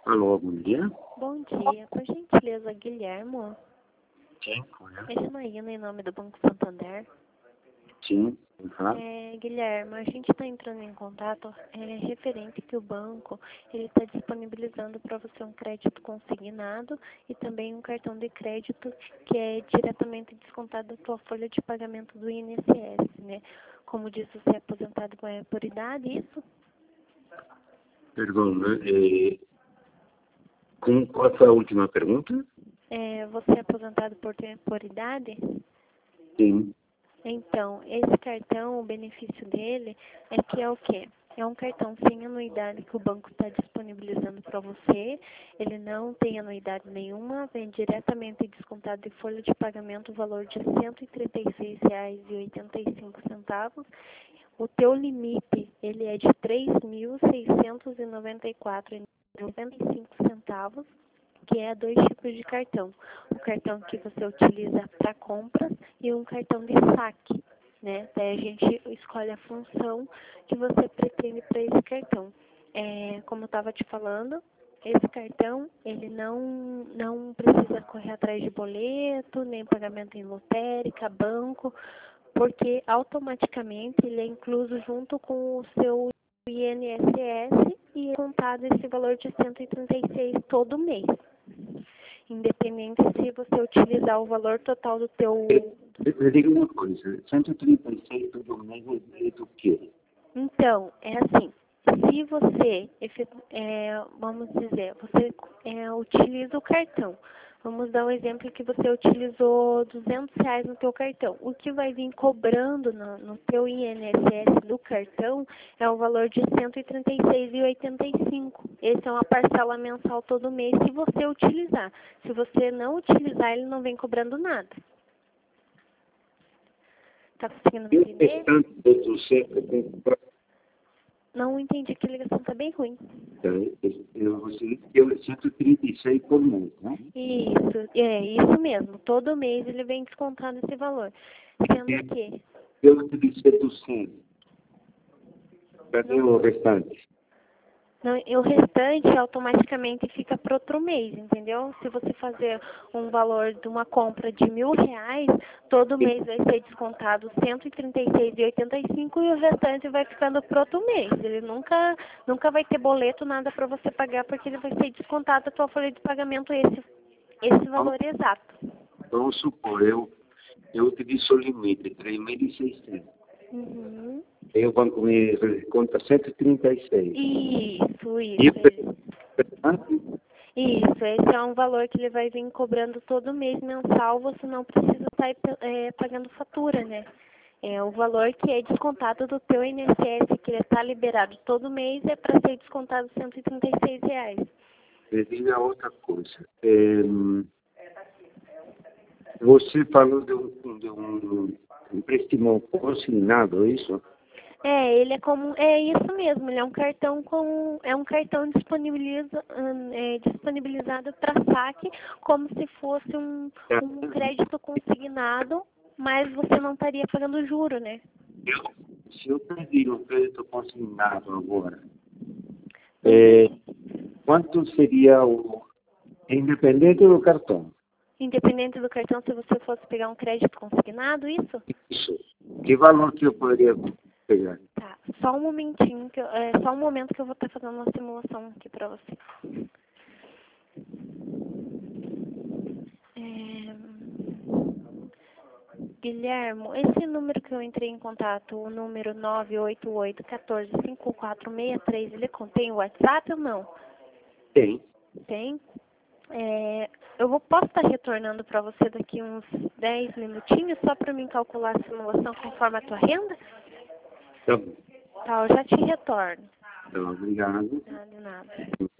Alô, bom dia. Bom dia, por gentileza, Guilhermo. Sim, É Janaína em nome do Banco Santander. sim, vamos falar. Guilhermo, a gente está entrando em contato referente que o banco ele está disponibilizando para você um crédito consignado e também um cartão de crédito que é diretamente descontado da tua folha de pagamento do INSS, né? Como diz, você é aposentado por idade, isso? Perdão, qual foi a última pergunta? Você é aposentado por idade? Sim. Então, esse cartão, o benefício dele é que é o quê? É um cartão sem anuidade que o banco está disponibilizando para você. Ele não tem anuidade nenhuma, vem diretamente descontado de folha de pagamento o valor de R$ 136,85. O teu limite, ele é de R$ 3.694,95, que é dois tipos de cartão. O cartão que você utiliza para compras e um cartão de saque, né? Daí a gente escolhe a função que você pretende para esse cartão. Como eu estava te falando, esse cartão, ele não precisa correr atrás de boleto, nem pagamento em lotérica, banco, porque automaticamente ele é incluso junto com o seu INSS e é contado esse valor de 136 todo mês. Independente se você utilizar o valor total do teu... Me diga uma coisa, 136 todo mês é do quê? Então, é assim, se você, vamos dizer, você utiliza o cartão, vamos dar um exemplo que você utilizou R$ 200 no teu cartão, o que vai vir cobrando no teu INSS do cartão é o valor de R$ 136,85. Esse é uma parcela mensal todo mês se você utilizar. Se você não utilizar, ele não vem cobrando nada. Tá conseguindo E o entender? restante do 200, Não entendi, que a ligação tá bem ruim. você deu 136 por mês, né? Isso mesmo. Todo mês ele vem descontando esse valor. Sendo que... Eu utilizei 200. Cadê o restante? o restante automaticamente fica para outro mês, entendeu? Se você fazer um valor de uma compra de R$ 1.000, todo mês vai ser descontado R$ 136,85 e o restante vai ficando para outro mês. Ele nunca vai ter boleto, nada para você pagar, porque ele vai ser descontado da tua folha de pagamento esse valor exato. Vamos supor, eu utilizo o limite, 3.600. Uhum. Aí o banco me conta 136. Isso. E o restante? Isso, esse é um valor que ele vai vir cobrando todo mês mensal, você não precisa estar pagando fatura, né? É o valor que é descontado do teu INSS, que ele está liberado todo mês, é para ser descontado R$ 136. Me diga outra coisa. Você falou de um empréstimo consignado, é isso? Ele é como, é isso mesmo, ele é um cartão disponibilizado para saque, como se fosse um crédito consignado, mas você não estaria pagando juro, né? Se eu pedir um crédito consignado agora, quanto seria independente do cartão? Independente do cartão, se você fosse pegar um crédito consignado, isso? Isso. Que valor que eu poderia pegar? Tá, só um momentinho, só um momento que eu vou estar fazendo uma simulação aqui para você. Guilhermo, esse número que eu entrei em contato, o número 988-145463, ele contém o WhatsApp ou não? Tem. Tem? Posso estar retornando para você daqui uns 10 minutinhos, só para mim calcular a simulação conforme a tua renda? Tá bom. Tá, eu já te retorno. Então, obrigado. De nada.